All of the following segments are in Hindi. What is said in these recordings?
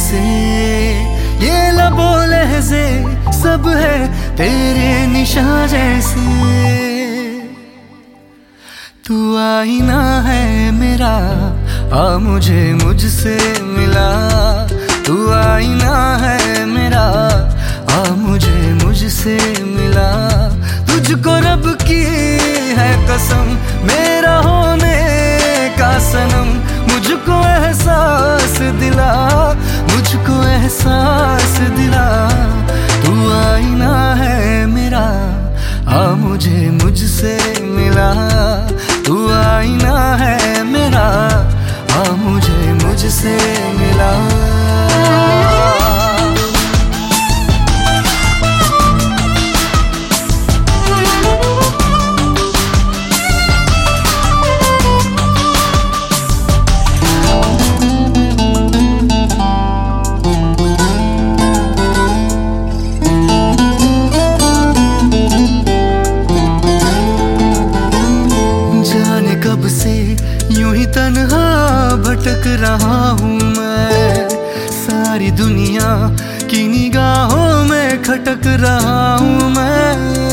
से, ये लबो लहज़े सब है तेरे निशान जैसे। तू आईना है मेरा, आ मुझे मुझसे मिला। तू आईना है मेरा, आ मुझे मुझसे मिला। तुझको रब की है कसम, मेरा होने का सनम। मुझको एहसास दिला, मुझको एहसास दिला। तू आईना है मेरा, आ मुझे मुझसे मिला। तू आईना है मेरा, आ मुझे मुझसे मिला। कब से यूं ही तन्हा भटक रहा हूँ मैं, सारी दुनिया की निगाहों में खटक रहा हूँ मैं।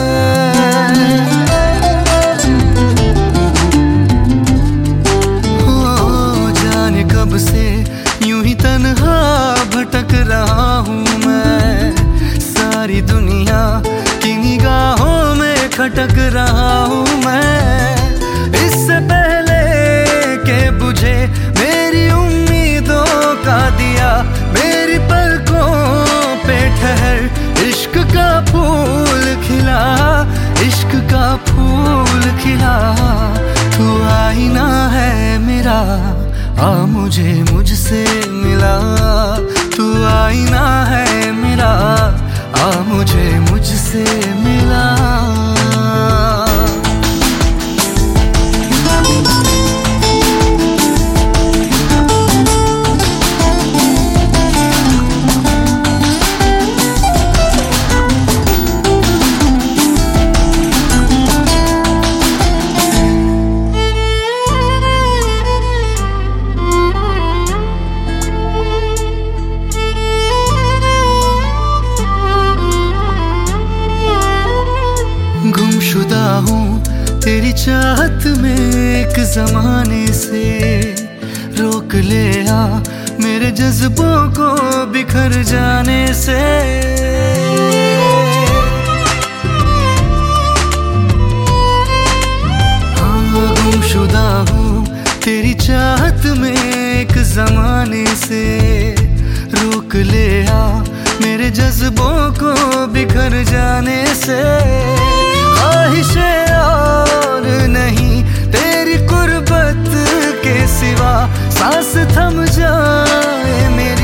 हो जाने कब से यूं ही तन्हा भटक रहा हूँ मैं, सारी दुनिया की निगाहों में खटक रहा हूँ मैं। इससे पहले के बुझे मेरी उम्मीदों का दिया, मेरी पलकों पे ठहर इश्क का फूल खिला, इश्क का फूल खिला। तू आईना है मेरा, आ मुझे मुझसे मिला। तू आईना है मेरा, आ मुझे मुझसे मिला। गुमशुदा हूँ तेरी चाहत में एक जमाने से, रोक ले आ मेरे जज्बों को बिखर जाने से। हाँ गुमशुदा हूँ तेरी चाहत में एक जमाने से, रोक ले आ मेरे जज्बों को बिखर जाने से। ख्वाहिशें और नहीं तेरी कुर्बत के सिवा, सांस थम जाए मेरी